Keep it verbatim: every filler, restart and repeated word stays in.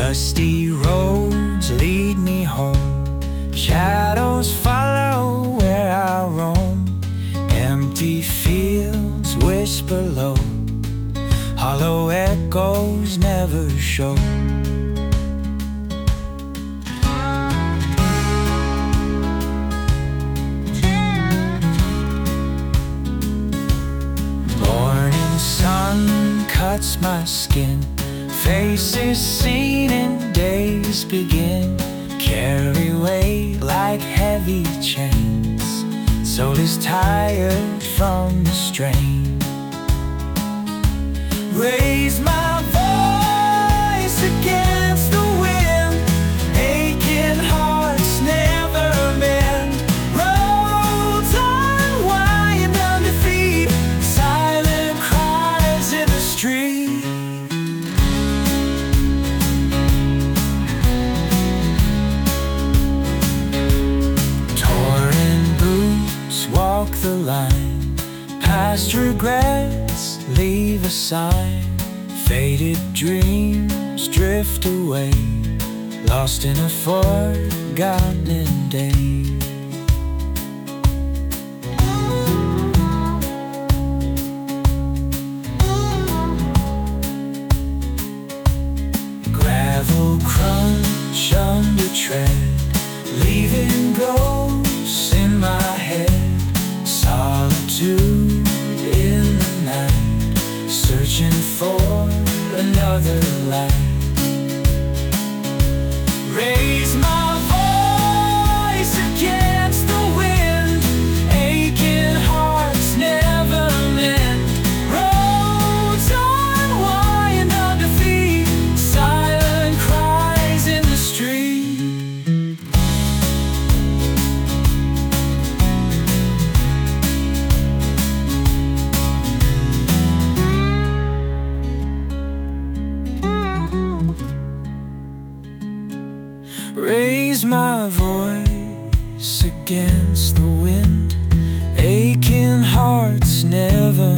Dusty roads lead me home, shadows follow where I roam. Empty fields whisper low, hollow echoes never show. Morning sun cuts my skin, faces seen and days begin. Carry weight like heavy chains, soul is tired from the strain. Raise my voice against the wind, aching hearts never mend. Roads unwind under feet, silent cries in the street. Walk the line, past regrets leave a sign. Faded dreams drift away, lost in a forgotten day. Gravel crunch under tread, leaving ghosts in my head. Solitude in the night, searching for another light. Raise my voice against the wind, aching hearts never mend. Roads unwind under feet, silent cries in the street. Raise my voice against the wind, aching hearts never